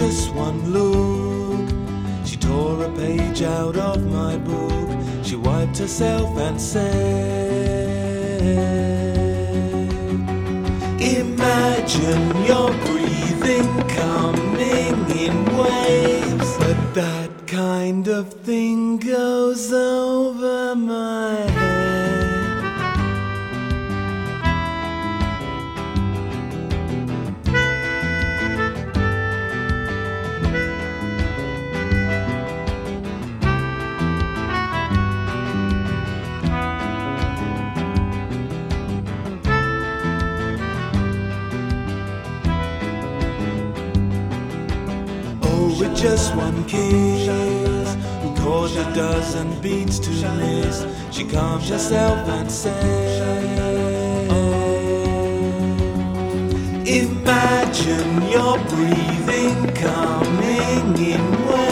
just one look, she tore a page out of my book. She wiped herself and said, imagine you're breathing coming in waves, but that kind of thing goes over my head. With just one kiss, who caused a dozen beats to miss, she calmed herself and said, imagine you're breathing coming in waves.